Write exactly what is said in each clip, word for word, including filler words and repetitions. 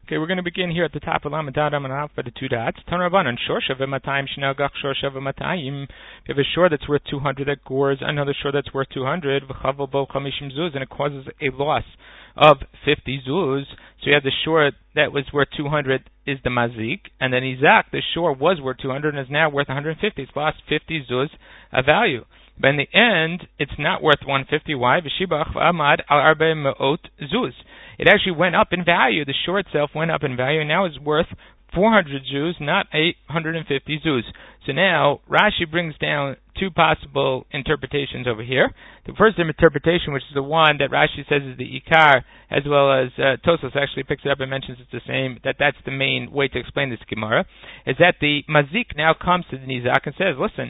Okay, we're going to begin here at the top of Lamed Adam and Alpha, the two dots. Tan Rabbanan, Shorsha v'matayim shnagach Shorsha v'matayim. If you have a shore that's worth two hundred that gores another shore that's worth two hundred, v'chavel bo chamishim zuz, and it causes a loss of fifty zuz. So you have the shore that was worth two hundred is the mazik, and then Izak, the shore was worth two hundred and is now worth one hundred fifty. It's lost fifty zuz of value. But in the end, it's not worth one hundred fifty. Why? V'shibach v'amad al arbe me'ot zuz. It actually went up in value. The shore itself went up in value, and now it's worth four hundred zuz, not eight hundred fifty zuz. So now Rashi brings down two possible interpretations over here. The first interpretation, which is the one that Rashi says is the Ikar, as well as uh, Tosfos actually picks it up and mentions it's the same, that that's the main way to explain this Gemara, is that the Mazik now comes to the Nizak and says, listen,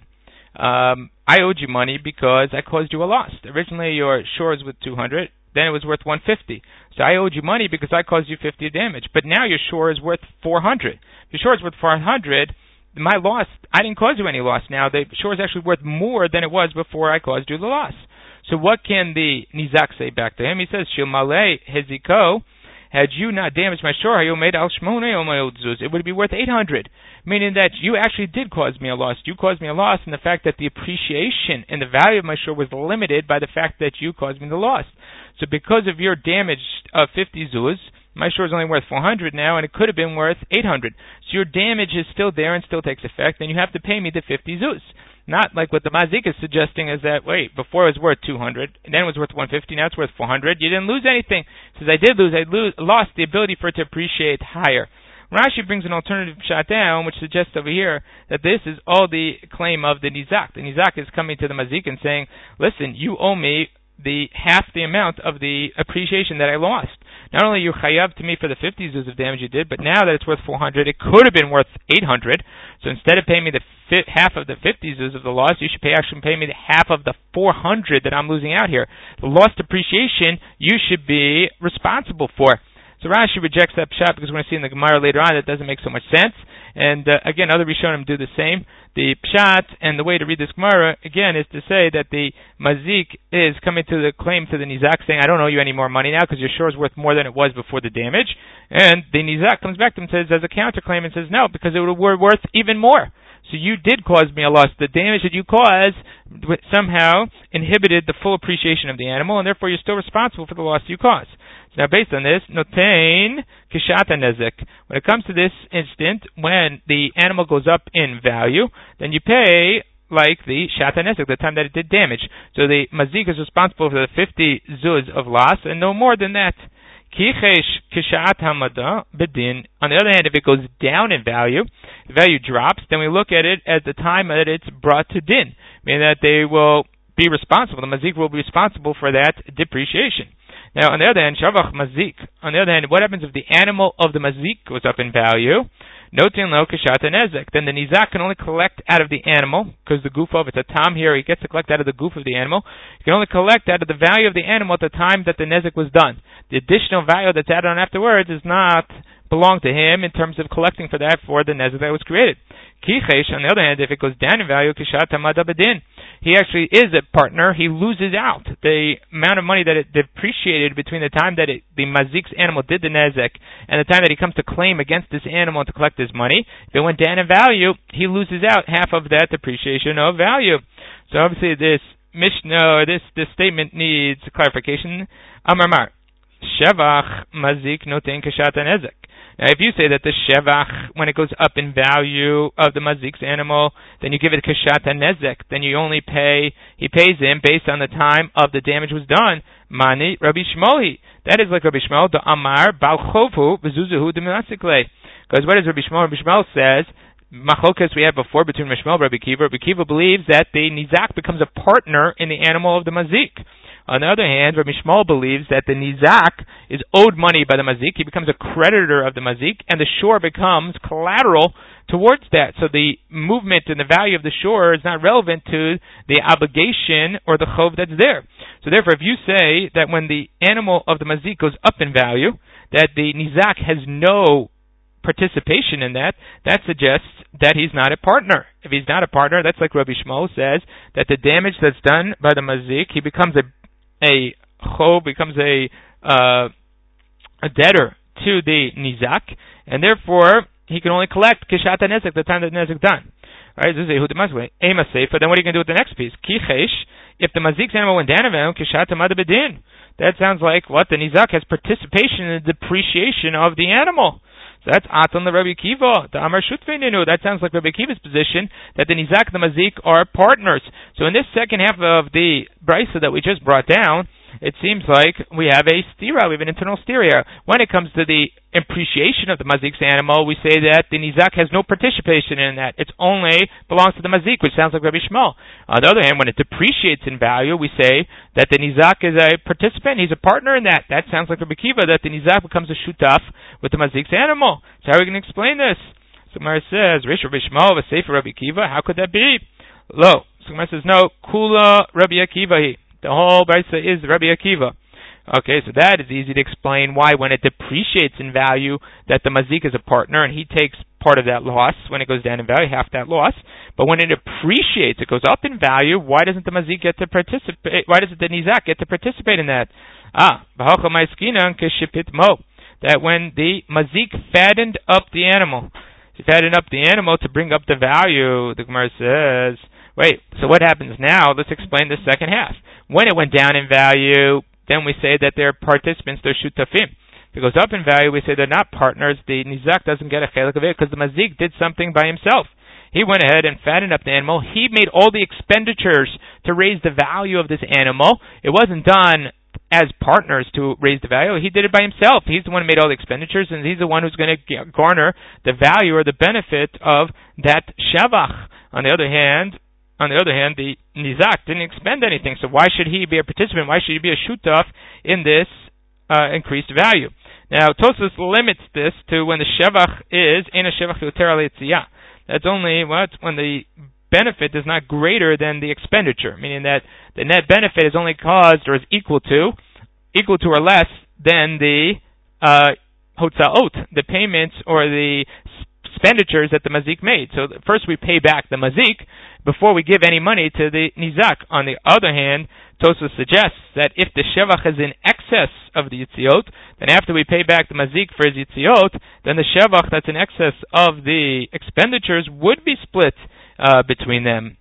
um, I owed you money because I caused you a loss. Originally your shore was worth two hundred, then it was worth one hundred fifty. So I owed you money because I caused you fifty damage. But now your shore is worth four hundred. If your shore is worth four hundred, my loss, I didn't cause you any loss. Now the shore is actually worth more than it was before I caused you the loss. So what can the Nizak say back to him? He says, Shilmale heziko, had you not damaged my shore, you made al shmone omayot, it would be worth eight hundred. Meaning that you actually did cause me a loss. You caused me a loss in the fact that the appreciation and the value of my shore was limited by the fact that you caused me the loss. So because of your damage of fifty zuz, my shore is only worth four hundred now, and it could have been worth eight hundred. So your damage is still there and still takes effect, and you have to pay me the fifty zuz. Not like what the Mazik is suggesting is that, wait, before it was worth two hundred, and then it was worth one hundred fifty, now it's worth four hundred. You didn't lose anything. He says, I did lose. I lose, lost the ability for it to appreciate higher. Rashi brings an alternative shot down, which suggests over here that this is all the claim of the Nizak. The Nizak is coming to the Mazik and saying, listen, you owe me the half the amount of the appreciation that I lost. Not only you chayav to me for the fifty zuz of damage you did, but now that it's worth four hundred, it could have been worth eight hundred. So instead of paying me the fi- half of the fifty zuz of the loss, you should pay actually pay me the half of the four hundred that I'm losing out here. The lost appreciation you should be responsible for. So Rashi rejects that pshat because we're going to see in the Gemara later on that doesn't make so much sense. And uh, again, other Rishonim do the same. The pshat and the way to read this Gemara, again, is to say that the Mazik is coming to the claim to the Nizak saying, I don't owe you any more money now because your shore is worth more than it was before the damage. And the Nizak comes back to him and says, as a counterclaim, and says, no, because it would were worth even more. So you did cause me a loss. The damage that you caused somehow inhibited the full appreciation of the animal, and therefore you're still responsible for the loss you caused. So now based on this, notain kishata nezek. When it comes to this instant, when the animal goes up in value, then you pay like the shata nezek, the time that it did damage. So the mazik is responsible for the fifty zuz of loss, and no more than that. Kichesh kishat hamada bedin. On the other hand, if it goes down in value, the value drops, then we look at it at the time that it's brought to din, meaning that they will be responsible. The mazik will be responsible for that depreciation. Now, on the other hand, shavach mazik. On the other hand, what happens if the animal of the mazik goes up in value? Notin lo kishata nezek. Then the nizak can only collect out of the animal, because the goof of it's a tam here, he gets to collect out of the goof of the animal. He can only collect out of the value of the animal at the time that the nezek was done. The additional value that's added on afterwards does not belong to him in terms of collecting for that for the nezek that was created. Kichesh, on the other hand, if it goes down in value, kishat hamada bedin, he actually is a partner. He loses out the amount of money that it depreciated between the time that it, the mazik's animal did the nezek and the time that he comes to claim against this animal to collect his money. If it went down in value, he loses out half of that depreciation of value. So obviously this Mishnah, this this statement needs clarification. Amar Mar, Shevach mazik noten kashat nezek. Now, if you say that the shevach, when it goes up in value of the mazik's animal, then you give it kashat nezek, then you only pay, he pays him based on the time of the damage was done. Mani Rabbi Shmoli. That is like Rabbi Shmuel, the Amar, Bal Chovu, Bezuzuhu, the Minasikle. Because what does Rabbi Shmuel? Rabbi Shmuel says, Machokas we had before between Rabbi Shmuel and Rabbi Kiva. Rabbi Kiva believes that the nizak becomes a partner in the animal of the mazik. On the other hand, Rabbi Shmuel believes that the nizak is owed money by the mazik. He becomes a creditor of the mazik, and the shore becomes collateral towards that. So the movement and the value of the shore is not relevant to the obligation or the chov that's there. So therefore, if you say that when the animal of the mazik goes up in value, that the nizak has no participation in that, that suggests that he's not a partner. If he's not a partner, that's like Rabbi Shmuel says, that the damage that's done by the mazik, he becomes a a chov, becomes a uh, a debtor to the nizak, and therefore he can only collect kishat nezek the time that nezek done. Right? This is a hudamaswe. Ema sefer. Then what are you going to do with the next piece? Kichesh. If the mazik's animal went down around kishat amad bedin. That sounds like what the nizak has participation in the depreciation of the animal. So that's Atan the Rabbi Akiva, the Amar Shutfeininu. That sounds like Rabbi Akiva's position that the nizak and the mazik are partners. So in this second half of the brisa that we just brought down, it seems like we have a stira, we have an internal stereo. When it comes to the appreciation of the mazik's animal, we say that the nizak has no participation in that. It only belongs to the mazik, which sounds like Rabbi Shmuel. On the other hand, when it depreciates in value, we say that the nizak is a participant, he's a partner in that. That sounds like Rabbi Akiva, that the nizak becomes a shutaf with the mazik's animal. So how are we going to explain this? So Gemara says, Rish Rabbi Shmuel, a sefer Rabbi Akiva, how could that be? Lo. So Gemara says, no, Kula Rabbi Akiva he. The whole brisa is Rabbi Akiva. Okay, so that is easy to explain why when it depreciates in value that the mazik is a partner and he takes part of that loss when it goes down in value, half that loss. But when it appreciates, it goes up in value, why doesn't the mazik get to participate? Why doesn't the nizak get to participate in that? Ah, that when the mazik fattened up the animal, he fattened up the animal to bring up the value, the Gemara says, wait, so what happens now? Let's explain the second half. When it went down in value, then we say that they're participants, they're shutafim. If it goes up in value, we say they're not partners. The nizak doesn't get a chelik of it because the mazik did something by himself. He went ahead and fattened up the animal. He made all the expenditures to raise the value of this animal. It wasn't done as partners to raise the value. He did it by himself. He's the one who made all the expenditures, and he's the one who's going to garner the value or the benefit of that shavach. On the other hand, On the other hand, the nizak didn't expend anything, so why should he be a participant? Why should he be a shutaf in this uh, increased value? Now, Tosfos limits this to when the shevach is in a shevach yoter al yitziyah. That's only what when the benefit is not greater than the expenditure, meaning that the net benefit is only caused or is equal to, equal to or less than the uh, hotzaot, the payments or the expenditures that the mazik made. So first we pay back the mazik before we give any money to the nizak. On the other hand, Tosfos suggests that if the shevach is in excess of the yitziot, then after we pay back the mazik for his yitziot, then the shevach that's in excess of the expenditures would be split uh, between them.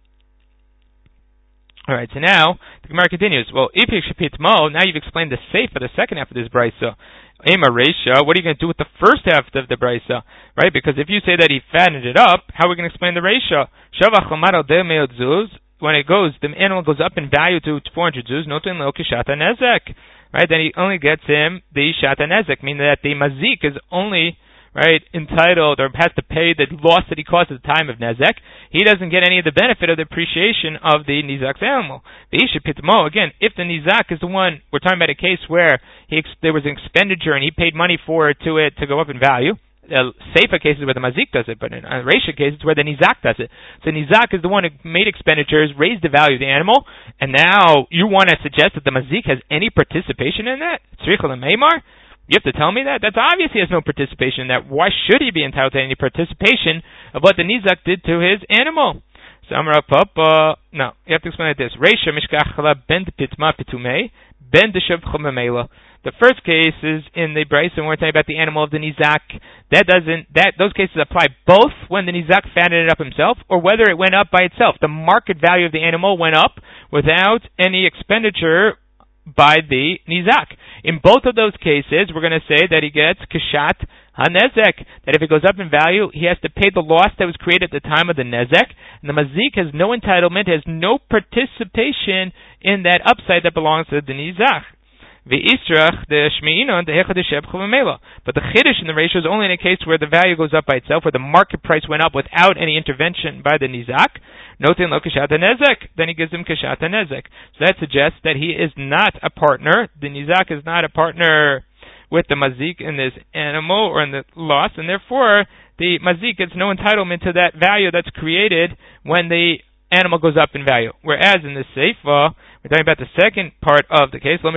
All right, so now the Gemara continues. Well, if you shapitmo, now you've explained the seif for the second half of this brisa. Ema Reisha, what are you going to do with the first half of the brisa? Right? Because if you say that he fattened it up, how are we going to explain the Reisha? Shavach lamar al de'meot zuz. When it goes, the animal goes up in value to four hundred zuz. Notin lo kishata nezek. Right? Then he only gets him the shata nezek, meaning that the mazik is only right entitled or has to pay the loss that he caused at the time of nezek. He doesn't get any of the benefit of the appreciation of the nizak's animal. The isha pitmo, again, if the nizak is the one, we're talking about a case where he there was an expenditure and he paid money for it to it to go up in value. Uh, safer cases where the mazik does it, but in a reisha case, it's where the nizak does it. So nizak is the one who made expenditures, raised the value of the animal, and now you want to suggest that the mazik has any participation in that? Tzrichel and Meimar? You have to tell me that? That's obvious he has no participation in that. Why should he be entitled to any participation of what the nizak did to his animal? So Amar Papa, no, you have to explain it like this. Reisha mishkachala ben pitma pitumei, ben deshav chumamela. The first case is in the brisa, and we're talking about the animal of the nizak. That doesn't, that, those cases apply both when the nizak fattened it up himself, or whether it went up by itself. The market value of the animal went up without any expenditure by the nizak. In both of those cases, we're going to say that he gets kashat hanezek, that if it goes up in value, he has to pay the loss that was created at the time of the nezek, and the mazik has no entitlement, has no participation in that upside that belongs to the nizak. V'israch the shmeinon the hechadesheb chuvamela. But the chiddush in the ratio is only in a case where the value goes up by itself, where the market price went up without any intervention by the nizak. Notin lo kashat nezek. Then he gives him kashat nezek. So that suggests that he is not a partner. The nizak is not a partner with the mazik in this animal or in the loss, and therefore the mazik gets no entitlement to that value that's created when the animal goes up in value. Whereas in the seifa, we're talking about the second part of the case.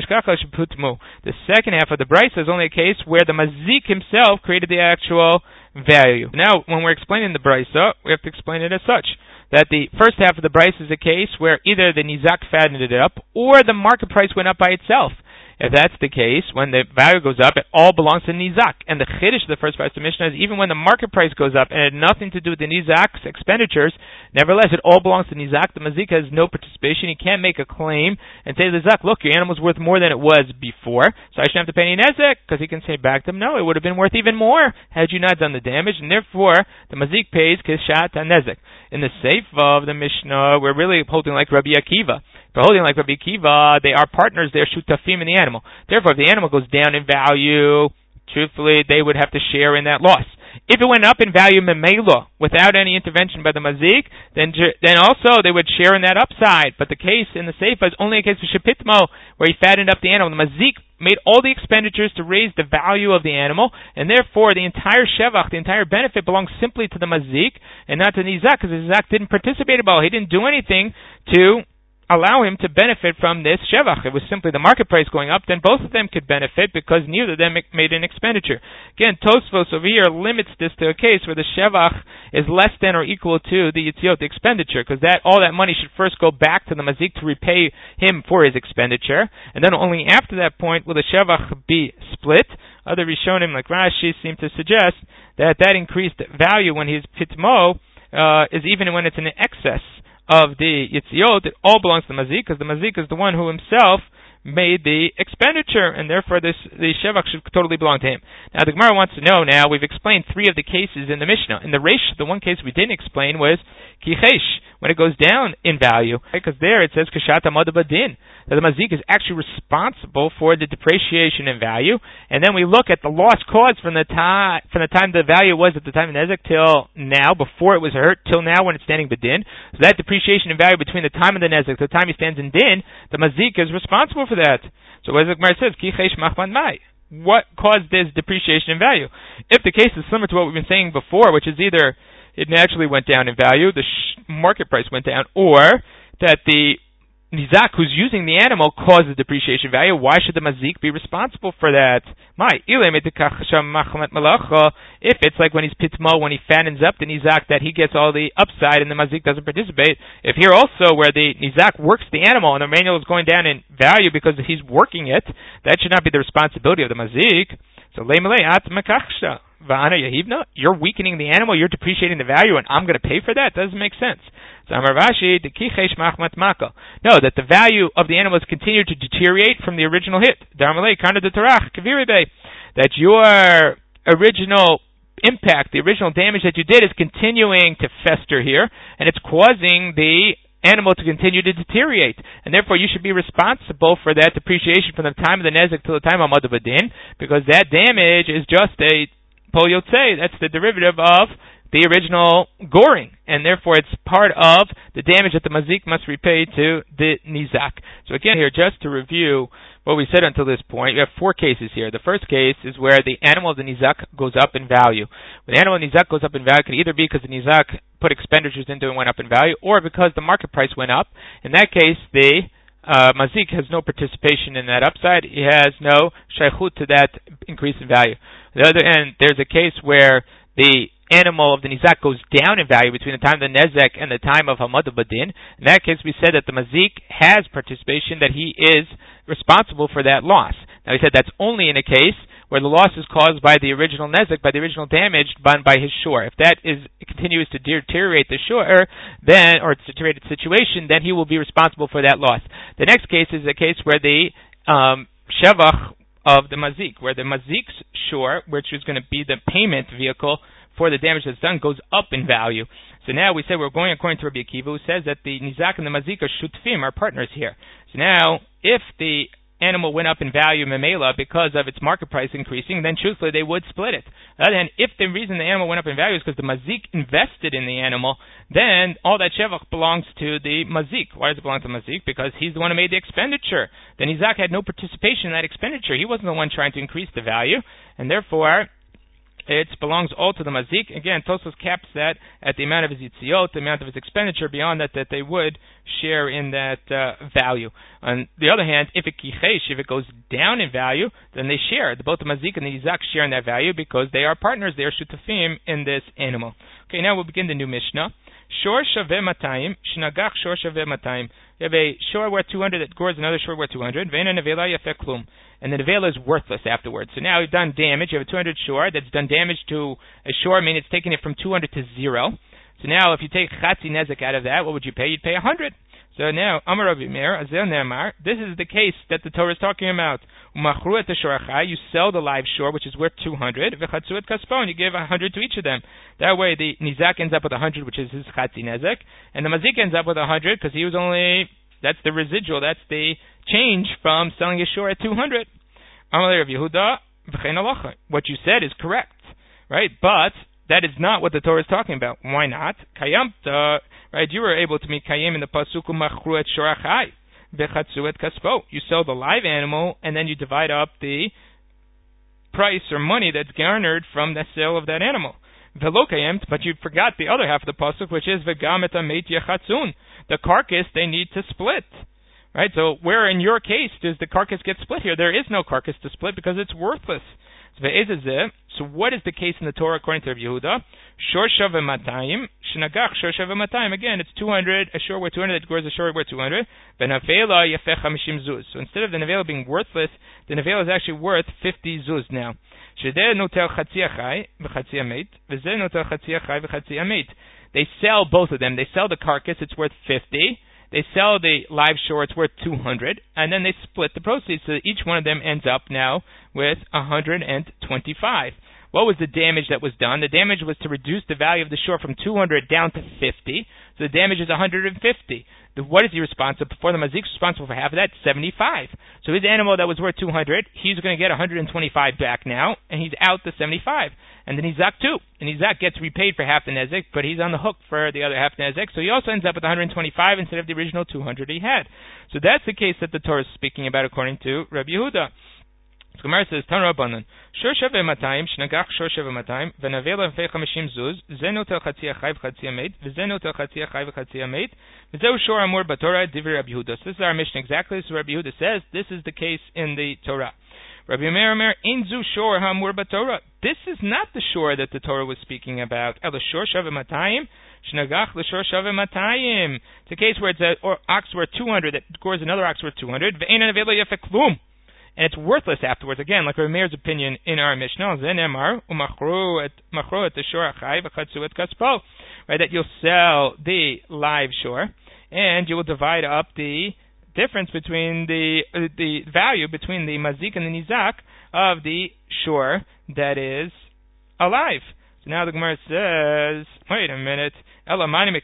The second half of the brisa is only a case where the mazik himself created the actual value. Now, when we're explaining the brisa, we have to explain it as such, that the first half of the brisa is a case where either the nizak fattened it up or the market price went up by itself. If that's the case, when the value goes up, it all belongs to Nizak. And the Chiddush of the first part of the Mishnah is even when the market price goes up and it had nothing to do with the Nizak's expenditures, nevertheless, it all belongs to Nizak. The Mazik has no participation. He can't make a claim and say to the Nizak, look, your animal's worth more than it was before, so I shouldn't have to pay any Nezek, because he can say back to him, no, it would have been worth even more had you not done the damage, and therefore, the Mazik pays Kishat and Nezek. In the Seifa of the Mishnah, we're really holding like Rabbi Akiva. If we're holding like Rabbi Akiva, they are partners, they're shutafim in the animal. Therefore, if the animal goes down in value, truthfully, they would have to share in that loss. If it went up in value memela without any intervention by the mazik, then then also they would share in that upside. But the case in the Seifa is only a case of shepitmo, where he fattened up the animal. The mazik made all the expenditures to raise the value of the animal, and therefore the entire shevach, the entire benefit, belongs simply to the mazik and not to the nizak, because the nizak didn't participate at all. He didn't do anything to allow him to benefit from this shevach. It was simply the market price going up, then both of them could benefit because neither of them made an expenditure. Again, Tosfos over here limits this to a case where the shevach is less than or equal to the yitziot, the expenditure, because that all that money should first go back to the mazik to repay him for his expenditure, and then only after that point will the shevach be split. Other Rishonim like Rashi seem to suggest that that increased value when he's pitmo uh, is even when it's in excess of the Yitziot. It all belongs to the Mazik, because the Mazik is the one who himself made the expenditure, and therefore this the Shevach should totally belong to him. Now the Gemara wants to know, now we've explained three of the cases in the Mishnah. In the Reish, the one case we didn't explain was Kichesh, when it goes down in value, because right? There it says Kashat Amad Badin, that the Mazik is actually responsible for the depreciation in value, and then we look at the loss caused from the time from the time the value was at the time of Nezek till now, before it was hurt, till now when it's standing Badin. So that depreciation in value between the time of the Nezek to the time he stands in Din, the Mazik is responsible for that. So as the Gemara says, Kichesh Machman Mai, what caused this depreciation in value? If the case is similar to what we've been saying before, which is either it naturally went down in value, the sh- market price went down, or that the Nizak who's using the animal causes depreciation value, why should the Mazik be responsible for that? If it's like when he's pitmo, when he fattens up the Nizak, that he gets all the upside and the Mazik doesn't participate. If here also where the Nizak works the animal and the manual is going down in value because he's working it, that should not be the responsibility of the Mazik. So you're weakening the animal, you're depreciating the value, and I'm going to pay for that? That doesn't make sense. So Amar Vashi, the kichesh machmat mako. No, that the value of the animal has continued to deteriorate from the original hit. That your original impact, the original damage that you did, is continuing to fester here, and it's causing the animal to continue to deteriorate, and therefore you should be responsible for that depreciation from the time of the nezek to the time of Amad Badin, because that damage is just a pol yotzei, that's the derivative of the original goring, and therefore it's part of the damage that the mazik must repay to the nizak. So again here, just to review what we said until this point, we have four cases here. The first case is where the animal of the nizak goes up in value. When the animal of the nizak goes up in value, it can either be because the nizak put expenditures into it and went up in value, or because the market price went up. In that case, the uh, mazik has no participation in that upside. He has no shaychut to that increase in value. On the other end, there's a case where the animal of the nizak goes down in value between the time of the nezek and the time of Hamad Badin. In that case, we said that the mazik has participation, that he is responsible for that loss. Now, we said that's only in a case where the loss is caused by the original nezek, by the original damage done by his shore. If that is continues to deteriorate the shore, then, or its deteriorated situation, then he will be responsible for that loss. The next case is a case where the um, shevach of the mazik, where the mazik's shore, which is going to be the payment vehicle for the damage that's done, goes up in value. So now we say we're going according to Rabbi Akiva, who says that the nizak and the mazik are shutfim, are partners here. So now, if the animal went up in value memela because of its market price increasing, then truthfully they would split it. And if the reason the animal went up in value is because the mazik invested in the animal, then all that shevach belongs to the mazik. Why does it belong to the mazik? Because he's the one who made the expenditure. The nizak had no participation in that expenditure. He wasn't the one trying to increase the value, and therefore it belongs all to the mazik. Again, Tosfos caps that at the amount of his yitziot, the amount of his expenditure. Beyond that, that they would share in that uh, value. On the other hand, if it kichesh, if it goes down in value, then they share. Both the mazik and the nizak share in that value because they are partners. They are shutafim in this animal. Okay, now we'll begin the new Mishnah. Shor shaveh matayim, shnagach shor shaveh matayim. You have a shor worth two hundred that gores another shor worth two hundred. Ve'ena nevela yafeh klum. And the nevela is worthless afterwards. So now you've done damage. You have a two hundred shor that's done damage to a shor, meaning it's taken it from two hundred to zero. So now if you take chatzi nezek out of that, what would you pay? You'd pay one hundred. So now, Amar Rabbi Meir, Azel Ne'amar, this is the case that the Torah is talking about. Umachru et shorachai, you sell the live shor, which is worth two hundred, v'chatzu et kaspo, and you give one hundred to each of them. That way the nizak ends up with one hundred, which is his chatzi nezek, and the mazik ends up with one hundred, because he was only, that's the residual, that's the change from selling a shor at two hundred. Amar Rabbi Yehuda, v'chein halacha. What you said is correct, right? But that is not what the Torah is talking about. Why not? Kayamta, right? You were able to meet kayim in the pasuk umachru et shorachai v'chatzu et kaspo. You sell the live animal and then you divide up the price or money that's garnered from the sale of that animal. V'lo kayamt, but you forgot the other half of the pasuk, which is v'gam et amet yechatzun. The carcass they need to split. Right? So where in your case does the carcass get split here? There is no carcass to split because it's worthless. So what is the case in the Torah according to Rabbi Yehuda? Shor shaveh matayim, shnagach shor shaveh matayim. Again, it's two hundred, a shor worth two hundred, that gores a shor worth two hundred. V'navela yafeh chamishim zuz. So instead of the nevela being worthless, the nevela is actually worth fifty zuz now. Shedeh notel chatzi achai v'chatzi amet, v'zeh notel chatzi achai v'chatzi amet. They sell both of them. They sell the carcass, it's worth fifty. They sell the live shor, it's worth two hundred, and then they split the proceeds so that each one of them ends up now with one hundred twenty-five. What was the damage that was done? The damage was to reduce the value of the shor from two hundred down to fifty, so the damage is one hundred fifty. The, what is he responsible for? The mazik's responsible for half of that, seventy-five. So his animal that was worth two hundred, he's going to get one hundred twenty-five back now, and he's out the seventy-five. And then Nizak too. And Nizak gets repaid for half the Nezek, but he's on the hook for the other half Nezek, so he also ends up with one hundred twenty-five instead of the original two hundred he had. So that's the case that the Torah is speaking about according to Rabbi Yehuda. So Gemara says, Tanu Rabbanan, Shor shaveh matayim, shnagach shor shaveh matayim, v'navela v'fei chamishim zuz, v'zeh notel chatzi achai v'chatzi amet, v'zeh notel chatzi achai v'chatzi amet, v'zeh shor amur b'Torah divri Rabbi Yehuda. So this is our mission exactly. So Rabbi Yehuda says, this is the case in the Torah. Rabbi Meir Omer, Inzu shor hamur b'Torah. This is not the shor that the Torah was speaking about. El shor shaveh matayim, shnagach l'shor shaveh matayim. It's a case where it's an ox worth two hundred that gores another ox worth two hundred, v'ein anavela yafeh klum. And it's worthless afterwards. Again, like Rabbi Meir's opinion in our Mishnah, Zenemar umachru et machru et shor achai v'chatzu et kaspo. Right, that you'll sell the live shor and you will divide up the difference between the uh, the value between the mazik and the nizak of the shor that is alive. So now the Gemara says, wait a minute. What are you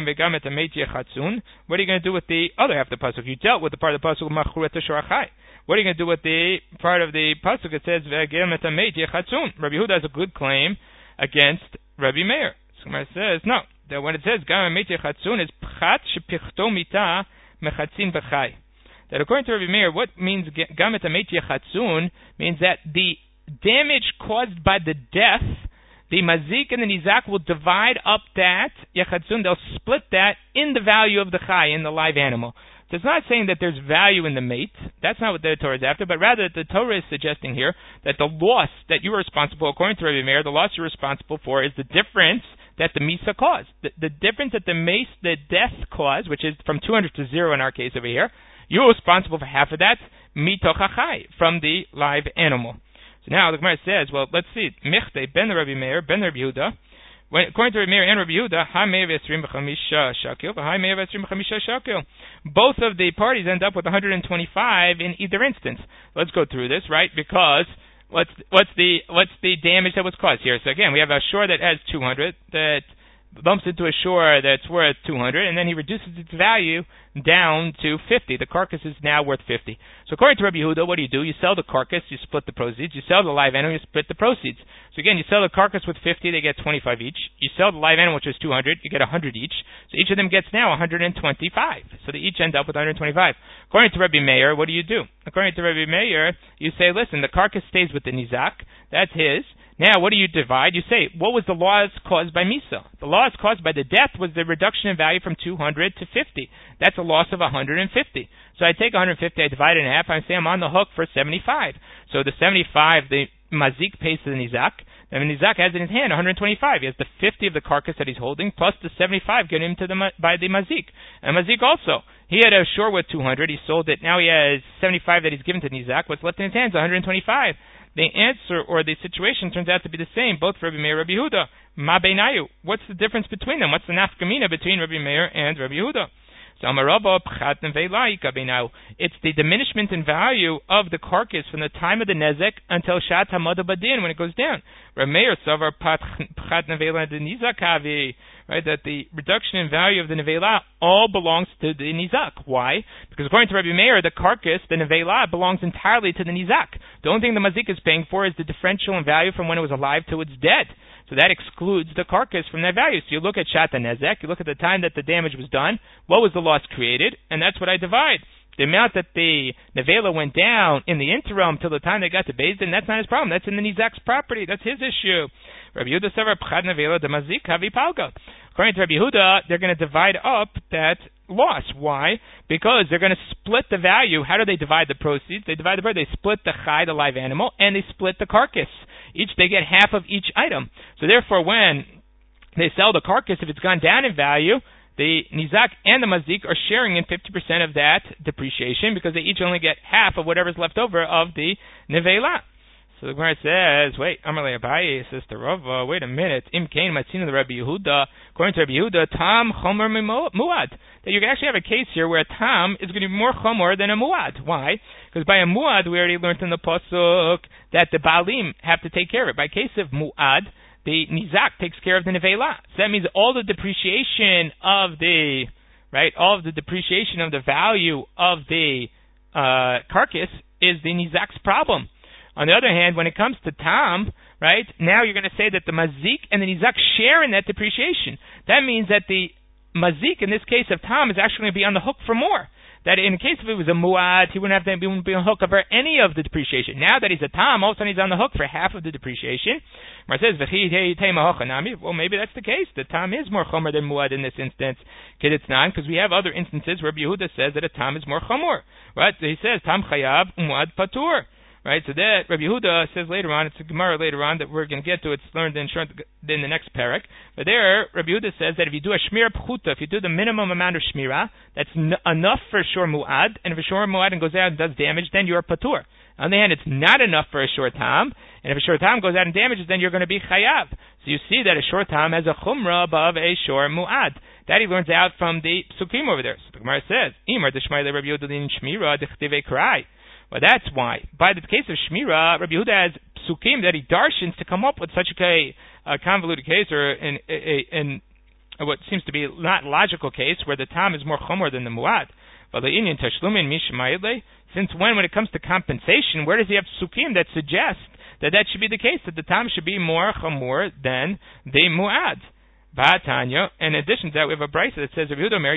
going to do with the other half of the pasuk? You dealt with the part of the pasuk machru et shor achai. What are you going to do with the part of the pasuk that says V'agem et amet yechatzun? Rabbi Yehuda has a good claim against Rabbi Meir. So Gemara says no. That when it says Gam amet yechatzun is pchat shepichto mita mechatzin b'chai. That according to Rabbi Meir, what means Gam et amet yechatzun means that the damage caused by the death, the mazik and the nizak will divide up that yechatzun. They'll split that in the value of the chai, in the live animal. So it's not saying that there's value in the mate. That's not what the Torah is after, but rather the Torah is suggesting here that the loss that you are responsible, according to Rabbi Meir, the loss you're responsible for is the difference that the misa caused. The, the difference that the mace, the death caused, which is from two hundred to zero in our case over here, you're responsible for half of that, mitoch hachai, from the live animal. So now the Gemara says, well, let's see, Michte ben Rabbi Meir, ben Rabbi Yehuda, when, according to Rabbi Meir and Rabbi Yehuda, both of the parties end up with one hundred twenty-five in either instance. Let's go through this, right? Because what's what's the what's the damage that was caused here? So again, we have a shore that has two hundred that bumps into a shore that's worth two hundred, and then he reduces its value down to fifty. The carcass is now worth fifty. So according to Rabbi Yehuda, what do you do? You sell the carcass, you split the proceeds. You sell the live animal, you split the proceeds. So again, you sell the carcass with fifty, they get twenty-five each. You sell the live animal, which is two hundred, you get one hundred each. So each of them gets now one hundred twenty-five. So they each end up with one hundred twenty-five. According to Rabbi Meir, what do you do? According to Rabbi Meir, you say, listen, the carcass stays with the nizak. That's his. Now, what do you divide? You say, what was the loss caused by Misa? The loss caused by the death was the reduction in value from two hundred to fifty. That's a loss of one hundred fifty. So I take one hundred fifty, I divide it in half, I say I'm on the hook for seventy-five. So the seventy-five, the mazik pays to the nizak. I mean, Nizak has in his hand one hundred twenty-five. He has the fifty of the carcass that he's holding plus the seventy-five given him to the by the Mazik. And Mazik also, he had a shore with two hundred. He sold it. Now he has seventy-five that he's given to Nizak. What's left in his hands? one hundred twenty-five. The answer or the situation turns out to be the same, both for Rabbi Meir and Rabbi Yehuda. Ma beinayu. What's the difference between them? What's the nafkamina between Rabbi Meir and Rabbi Yehuda? It's the diminishment in value of the carcass from the time of the nezek until Shat Hamad Badin when it goes down. Right, that the reduction in value of the nevela all belongs to the nizak. Why? Because according to Rabbi Meir, the carcass, the nevela, belongs entirely to the nizak. The only thing the mazik is paying for is the differential in value from when it was alive to it's dead. So that excludes the carcass from that value. So you look at Shat Nezek, you look at the time that the damage was done, what was the loss created, and that's what I divide. The amount that the nevela went down in the interim till the time they got to Beis Din, that's not his problem. That's in the nizak's property. That's his issue. Rabbi Yehuda savar pchad nevela de mazik havi palga. According to Rabbi Yehuda, they're going to divide up that loss. Why? Because they're going to split the value. How do they divide the proceeds? They divide the they split the chai, the live animal, and they split the carcass. Each they get half of each item. So therefore, when they sell the carcass, if it's gone down in value, the nizak and the mazik are sharing in fifty percent of that depreciation because they each only get half of whatever's left over of the nevela. So the Gemara says, wait, Amalei Abaye says to Rava, wait a minute, Im Kain Matzina the Rabbi Yehuda, according to Rabbi Yehuda, Tam Chomer Muad. That you can actually have a case here where a Tam is going to be more Chomer than a Muad. Why? Because by a Muad, we already learned in the Pasuk that the Baalim have to take care of it. By case of Muad, the Nizak takes care of the Nevela. So that means all the depreciation of the, right, all of the depreciation of the value of the uh, carcass is the Nizak's problem. On the other hand, when it comes to Tam, right, now you're going to say that the Mazik and the Nizak share in that depreciation. That means that the Mazik, in this case of Tam, is actually going to be on the hook for more. That in case if it was a Muad, he wouldn't have to be on the hook for any of the depreciation. Now that he's a Tam, all of a sudden he's on the hook for half of the depreciation. Mar says, well, maybe that's the case. The Tam is more Chomer than Muad in this instance. Because we have other instances where Rabbi Yehuda says that a Tam is more Chomer. Right? So he says, Tam Chayav, Muad Patur. Right, so that Rabbi Yehuda says later on, it's a Gemara later on that we're going to get to. It's learned in, in the next parak. But there, Rabbi Yehuda says that if you do a shmira pchuta, if you do the minimum amount of shmira, that's n- enough for a shor muad, and if a shor muad and goes out and does damage, then you're patur. On the other hand, it's not enough for a shor tam, and if a shor tam goes out and damages, then you're going to be chayav. So you see that a shor tam has a chumrah above a shor muad. That he learns out from the psukim over there. So the Gemara says, Imar d'shmai le Rabbi Yehuda din shmira d'chtivei krai. Well, that's why. By the case of Shmira, Rabbi Yehuda has psukim that he darshins to come up with such a, a convoluted case, or in, in, in what seems to be not logical case, where the tam is more chomer than the muad. But since when, when it comes to compensation, where does he have psukim that suggest that that should be the case, that the tam should be more chomer than the muad? Ba'atanya. In addition to that, we have a brisa that says,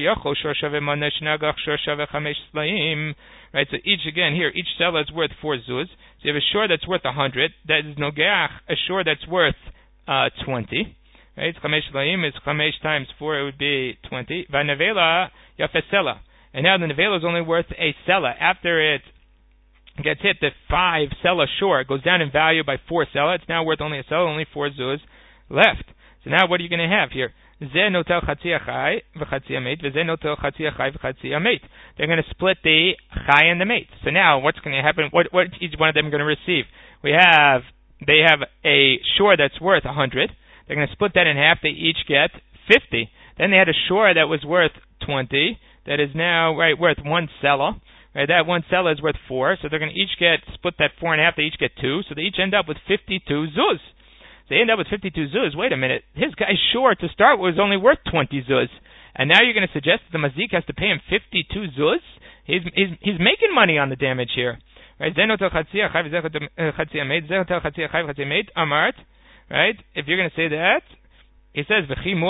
right, so each, again, here, each selah is worth four zuz. So you have a shore that's worth a hundred. That is nogeach, a shore that's worth uh, twenty. Right, chamesh laim is chamesh times four, it would be twenty. Va'nevela yafesela. And now the nevela is only worth a selah. After it gets hit, the five selah shore goes down in value by four selah. It's now worth only a selah, only four zuz left. So now what are you going to have here? They're going to split the chai and the mate. So now what's going to happen? What what each one of them going to receive? We have, they have a shore that's worth one hundred. They're going to split that in half. They each get fifty. Then they had a shore that was worth twenty. That is now, right, worth one selah. Right, that one selah is worth four. So they're going to each get, split that four in half. They each get two. So they each end up with fifty-two zuz. They end up with fifty-two zuz. Wait a minute. His guy's shore to start was only worth twenty zuz. And now you're going to suggest that the mazik has to pay him fifty-two zuz? He's, he's, he's making money on the damage here. Right? Right? If you're going to say that, he says,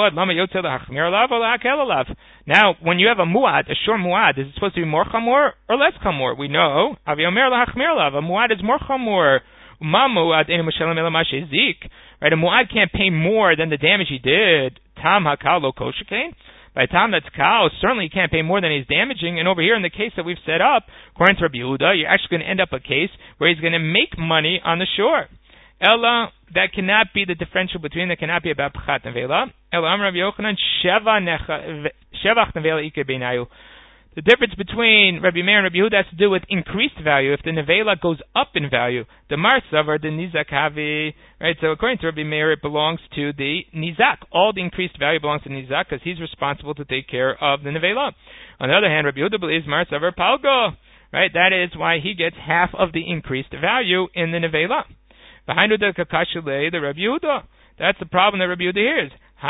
now, when you have a muad, a shor muad, is it supposed to be more chamor or less chamor? We know, a muad is more chamor. Right, a muad can't pay more than the damage he did. Tam hakal lo koshikain. By tam that's kal, certainly he can't pay more than he's damaging. And over here in the case that we've set up, according to Rabbi Yehuda, you're actually going to end up a case where he's going to make money on the shore. Ella, that cannot be the differential between, that cannot be about Pchat Nevela. El Amar Rabbi Yochanan, Shevach Nevela Ike Beinayu. The difference between Rabbi Meir and Rabbi Yehuda has to do with increased value. If the Nevela goes up in value, the Marsav or the Nizak Havi, right? So according to Rabbi Meir, it belongs to the Nizak. All the increased value belongs to Nizak because he's responsible to take care of the Nevela. On the other hand, Rabbi Yehuda believes Marsav or Palgo, right? That is why he gets half of the increased value in the Nevela. Behind the Kakashule, the Rabbi Yehuda. That's the problem that Rabbi Yehuda hears.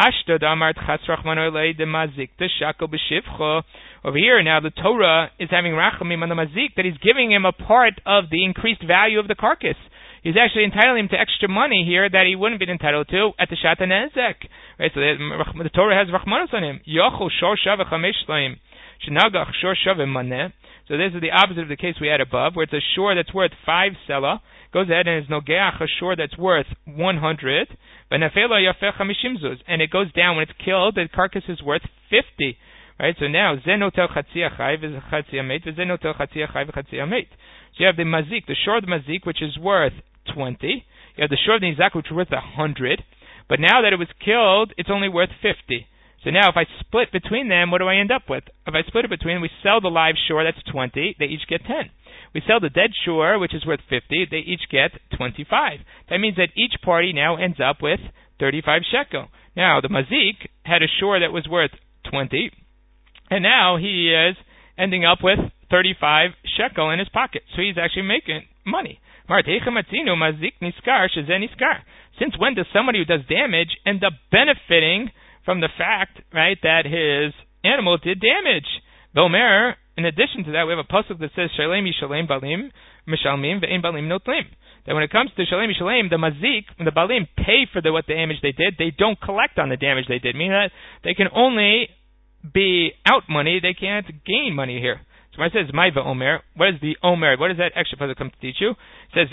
Over here now, the Torah is having rachamim on the mazik, that he's giving him a part of the increased value of the carcass. He's actually entitling him to extra money here that he wouldn't be entitled to at the Shat HaNezek. Right, so the, the Torah has rachmanos on him. So this is the opposite of the case we had above, where it's a shore that's worth five selah, goes ahead and is nogeach a shore that's worth one hundred, and it goes down when it's killed, the carcass is worth fifty. Right, so now zenotel chatzia chai v'chatzia meit, v'zenotel chatzia chai v'chatzia meit. So you have the mazik, the shore of the mazik, which is worth twenty. You have the shore of the nizak, which is worth a hundred. But now that it was killed, it's only worth fifty. So now if I split between them, what do I end up with? If I split it between, we sell the live shore, that's twenty, they each get ten. We sell the dead shore, which is worth fifty, they each get twenty-five. That means that each party now ends up with thirty-five shekel. Now, the mazik had a shore that was worth twenty, and now he is ending up with thirty-five shekel in his pocket. So he's actually making money. Since when does somebody who does damage end up benefiting from the fact, right, that his animal did damage? Vomer, in addition to that, we have a pasuk that says, Shalem Yishalem Balim, Mishalmim, Ve'en Balim Notlim. That when it comes to Shalem Yishalem, the Mazik, the Balim pay for the, what damage they did. They don't collect on the damage they did. Meaning that they can only be out money, they can't gain money here. So when it says Maiva Omer, what is the Omer? What does that extra puzzle come to teach you? It says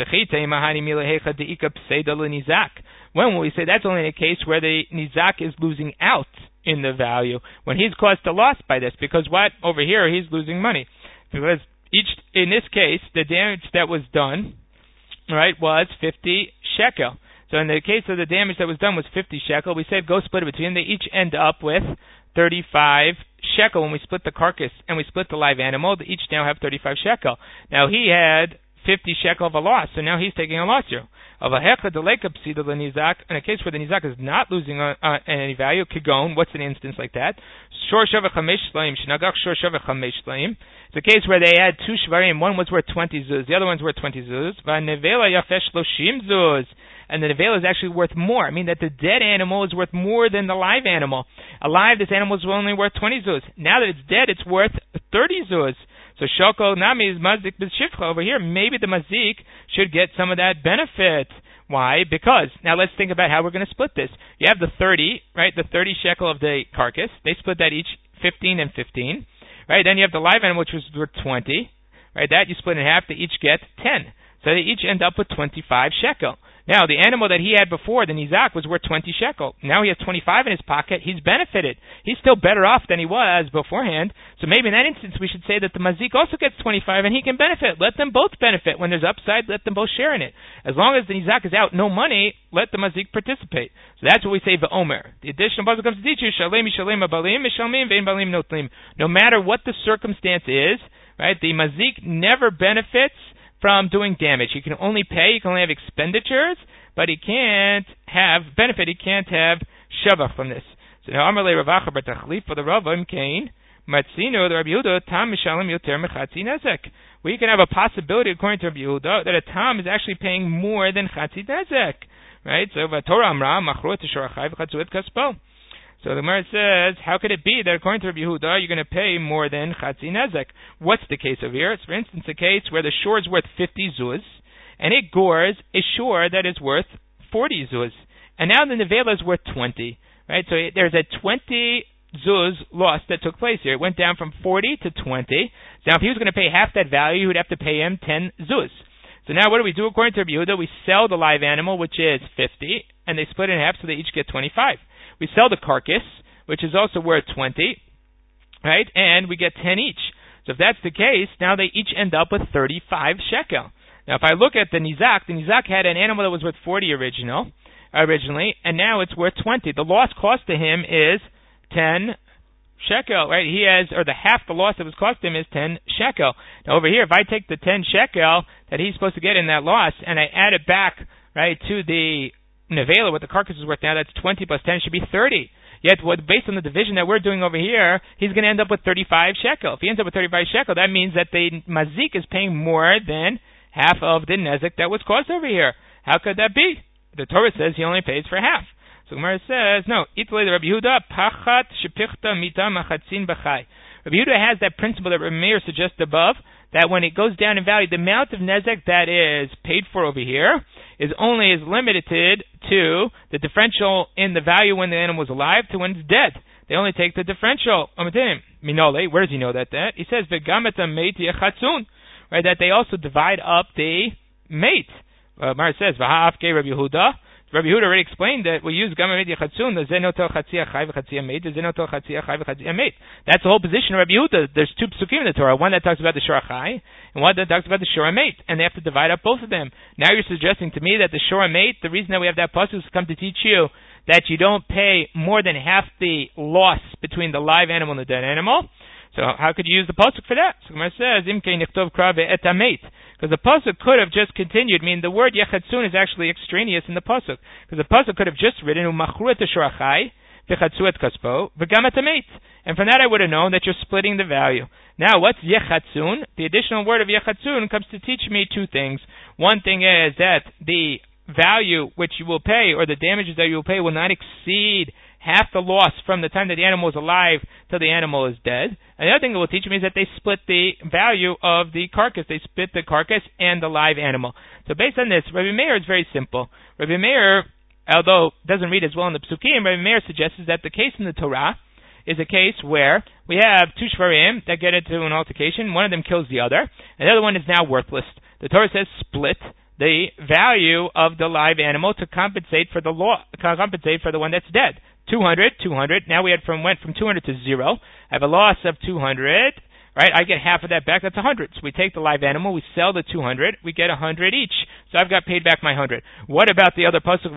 when will we say that's only in a case where the Nizak is losing out in the value, when he's caused a loss by this, because what? Over here he's losing money. Because each, in this case, the damage that was done, right, was fifty shekel. So in the case of the damage that was done was fifty shekel, we said go split it between them. They each end up with thirty-five shekel when we split the carcass and we split the live animal. They each now have thirty-five shekel. Now he had fifty shekel of a loss, so now he's taking a loss here. Of a hecha deleka psida lenizak, in a case where the nizak is not losing uh, uh, any value, kigon, what's an instance like that? Shor shava chamesh shleim, shnagach shor shava chamesh shleim. It's a case where they had two shvarim, one was worth twenty zuz, the other one's worth twenty zuz, v'nevela yafesh shloshim zuz, and the nevela is actually worth more. I mean that the dead animal is worth more than the live animal. Alive, this animal is only worth twenty zuz. Now that it's dead, it's worth thirty zuz. So shoko nami is mazik b'shivcha over here. Maybe the mazik should get some of that benefit. Why? Because, now let's think about how we're going to split this. You have the thirty, right, the thirty shekel of the carcass. They split that each fifteen and fifteen, right? Then you have the live animal, which was worth twenty, right? That you split in half, they each get ten. So they each end up with twenty-five shekel. Now, the animal that he had before, the nizak, was worth twenty shekel. Now he has twenty-five in his pocket. He's benefited. He's still better off than he was beforehand. So maybe in that instance, we should say that the mazik also gets twenty-five and he can benefit. Let them both benefit. When there's upside, let them both share in it. As long as the nizak is out, no money, let the mazik participate. So that's what we say, v'omer. The additional puzzle comes to teach you, shalem yishalem abalim, mishalmim ve'in balim notlim. No matter what the circumstance is, right, the mazik never benefits from doing damage. He can only pay, he can only have expenditures, but he can't have benefit, he can't have shavach from this. So now Amalei Ravacha B'Tachlif for the Ravim Kain, Matzino, the Rabbi Yehuda, Tam Mishalim Yoter Mechatzi Nezek. We can have a possibility, according to Rabbi Yehuda, that a Tam is actually paying more than Chatzi Nezek. Right? So Torah Amra, Machro Teshorachai V'Chatzuet Kaspo. So the Gemara says, how could it be that according to Rabbi Yehuda, you're going to pay more than Chatzi Nezek? What's the case over here? It's, for instance, a case where the shore is worth fifty zuz, and it gores a shore that is worth forty zuz. And now the nevela is worth twenty. Right? So it, there's a twenty zuz loss that took place here. It went down from forty to twenty. Now if he was going to pay half that value, he would have to pay him ten zuz. So now what do we do according to Rabbi Yehuda? We sell the live animal, which is fifty, and they split it in half so they each get twenty-five. We sell the carcass, which is also worth twenty, right? And we get ten each. So if that's the case, now they each end up with thirty-five shekel. Now, if I look at the nizak, the nizak had an animal that was worth forty original, originally, and now it's worth twenty. The loss cost to him is ten shekel, right? He has, or the half the loss that was cost him is ten shekel. Now, over here, if I take the ten shekel that he's supposed to get in that loss, and I add it back, right, to the nevela, what the carcass is worth now, that's twenty plus ten should be thirty. Yet, what, based on the division that we're doing over here, he's going to end up with thirty-five shekel. If he ends up with thirty-five shekel, that means that the mazik is paying more than half of the nezek that was caused over here. How could that be? The Torah says he only pays for half. So Gemara says, no, Itlei Rabbi Yehuda, pachat shepichta mita machatzin b'chai. Rabbi Yehuda has that principle that Rabbi Meir suggested above, that when it goes down in value, the amount of nezek that is paid for over here is only is limited to the differential in the value when the animal was alive to when it's dead. They only take the differential. Minole, where does he know that? That he says v'gameta meit yechatzun, right? That they also divide up the mate. Uh, Mar says v'ha'afke Rabbi Yehuda. Rabbi Yehuda already explained that we use gamma meit yechatzun, the zenotel chatzia chai v'chatzia meit, the zenotel chatzia chai v'chatzia meit. That's the whole position of Rabbi Yehuda. There's two psukim in the Torah, one that talks about the shora chai, and one that talks about the shora meit, and they have to divide up both of them. Now you're suggesting to me that the shora meit, the reason that we have that pasuk is to come to teach you that you don't pay more than half the loss between the live animal and the dead animal. So how could you use the pasuk for that? So Gemara says, Imkei nichtov kra ve'et hameit. Because the pasuk could have just continued. I mean, the word yechatzun is actually extraneous in the pasuk. Because the pasuk could have just written umachru et shorachai v'chatzu et kaspo v'gam et hameit. And from that I would have known that you're splitting the value. Now, what's yechatzun? The additional word of yechatzun comes to teach me two things. One thing is that the value which you will pay, or the damages that you will pay, will not exceed half the loss from the time that the animal is alive till the animal is dead. And the other thing it will teach me is that they split the value of the carcass. They split the carcass and the live animal. So based on this, Rabbi Meir is very simple. Rabbi Meir, although doesn't read as well in the Psukim, Rabbi Meir suggests that the case in the Torah is a case where we have two shvarim that get into an altercation. One of them kills the other, and the other one is now worthless. The Torah says split the value of the live animal to compensate for the law, compensate for the one that's dead. two hundred, two hundred. Now we had from went from two hundred to zero. I have a loss of two hundred. Right? I get half of that back. That's one hundred. So we take the live animal, we sell the two hundred, we get one hundred each. So I've got paid back my one hundred. What about the other pasuk?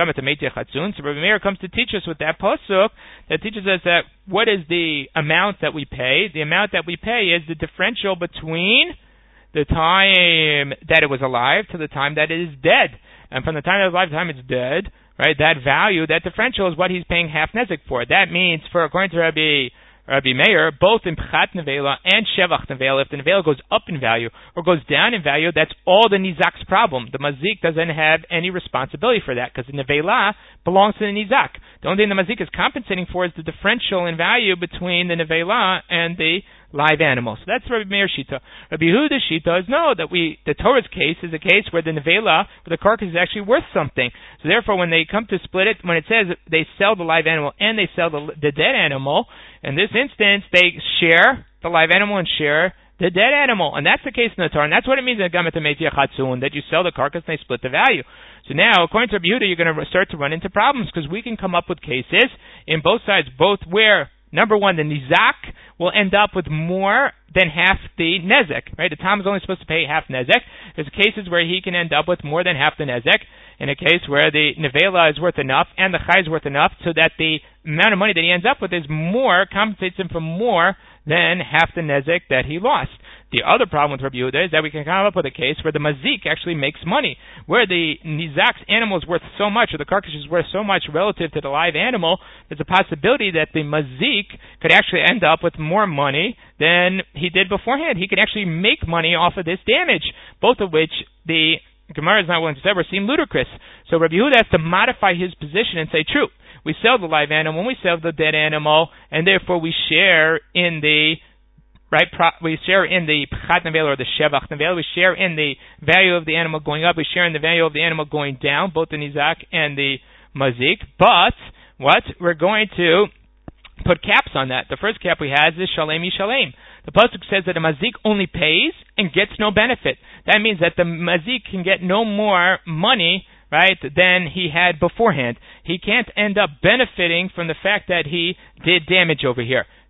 So Rabbi Meir comes to teach us with that pasuk that teaches us that what is the amount that we pay? The amount that we pay is the differential between the time that it was alive to the time that it is dead. And from the time it was alive to the time it's dead, right, that value, that differential is what he's paying half nezek for. That means, for according to Rabbi Rabbi Meir, both in Pchat Nevela and Shevach Nevela, if the Nevela goes up in value or goes down in value, that's all the Nizak's problem. The Mazik doesn't have any responsibility for that because the Nevela belongs to the Nizak. The only thing the Mazik is compensating for is the differential in value between the Nevela and the live animal. So that's Rabbi Meir's Shita. Rabbi Yehuda's Shita is no, that we, the Torah's case is a case where the Nevela, where the carcass is actually worth something. So therefore, when they come to split it, when it says they sell the live animal and they sell the, the dead animal, in this instance, they share the live animal and share the dead animal. And that's the case in the Torah. And that's what it means in Gamet HaMeiti Chatzun, that you sell the carcass and they split the value. So now, according to Rabbi Yehuda, you're going to start to run into problems because we can come up with cases in both sides, both where number one, the Nizak will end up with more than half the Nezek, right? The Tom is only supposed to pay half Nezek. There's cases where he can end up with more than half the Nezek, in a case where the Nevela is worth enough and the Chai is worth enough so that the amount of money that he ends up with is more, compensates him for more than half the Nezek that he lost. The other problem with Rabbi Yehuda is that we can come up with a case where the Mazik actually makes money, where the Nizak's animal is worth so much, or the carcass is worth so much relative to the live animal, there's a possibility that the Mazik could actually end up with more money than he did beforehand. He could actually make money off of this damage, both of which the Gemara is not willing to say seem ludicrous. So Rabbi Yehuda has to modify his position and say, true, we sell the live animal, we sell the dead animal, and therefore we share in the Right, we share in the Pchat Nevela or the Shevach Nevela. We share in the value of the animal going up. We share in the value of the animal going down, both the Nizak and the Mazik. But what we're going to put caps on that. The first cap we have is Shalem Yishalem. The pasuk says that a Mazik only pays and gets no benefit. That means that the Mazik can get no more money, right, than he had beforehand. He can't end up benefiting from the fact that he did damage over here.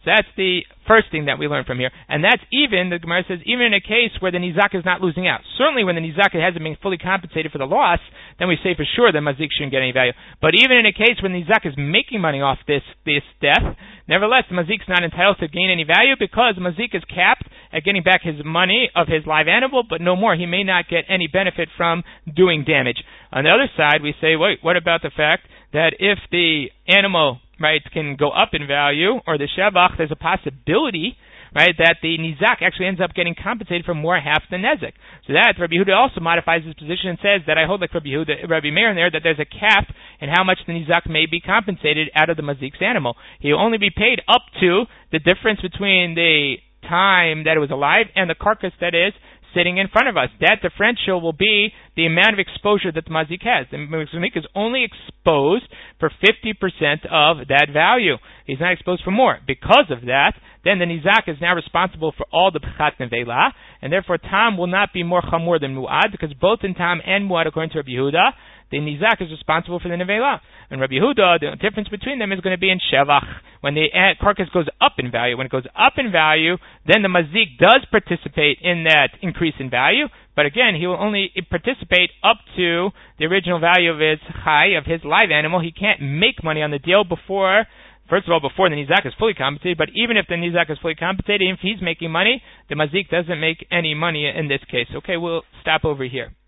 So that's the first thing that we learn from here. And that's even, the Gemara says, even in a case where the Nizak is not losing out. Certainly when the Nizak hasn't been fully compensated for the loss, then we say for sure that Mazik shouldn't get any value. But even in a case when the Nizak is making money off this, this death, nevertheless, the Mazik's not entitled to gain any value because Mazik is capped at getting back his money of his live animal, but no more. He may not get any benefit from doing damage. On the other side, we say, wait, what about the fact that if the animal, right, can go up in value, or the Shevach, there's a possibility, right, that the Nizak actually ends up getting compensated for more half the Nezek. So that, Rabbi Yehuda also modifies his position and says that I hold like Rabbi Yehuda, Rabbi Meir in there, that there's a cap in how much the Nizak may be compensated out of the Mazik's animal. He'll only be paid up to the difference between the time that it was alive and the carcass that is sitting in front of us. That differential will be the amount of exposure that the mazik has. The mazik is only exposed for fifty percent of that value. He's not exposed for more. Because of that, then the nizak is now responsible for all the pchat nevela, and therefore tam will not be more chamor than muad, because both in tam and muad, according to Rabbi Yehuda, the nizak is responsible for the nevela. And Rabbi Yehuda, the difference between them is going to be in shevach. When the carcass goes up in value, when it goes up in value, then the mazik does participate in that increase in value. But again, he will only participate up to the original value of his chai, of his live animal. He can't make money on the deal before, first of all, before the nizak is fully compensated. But even if the nizak is fully compensated, if he's making money, the mazik doesn't make any money in this case. Okay, we'll stop over here.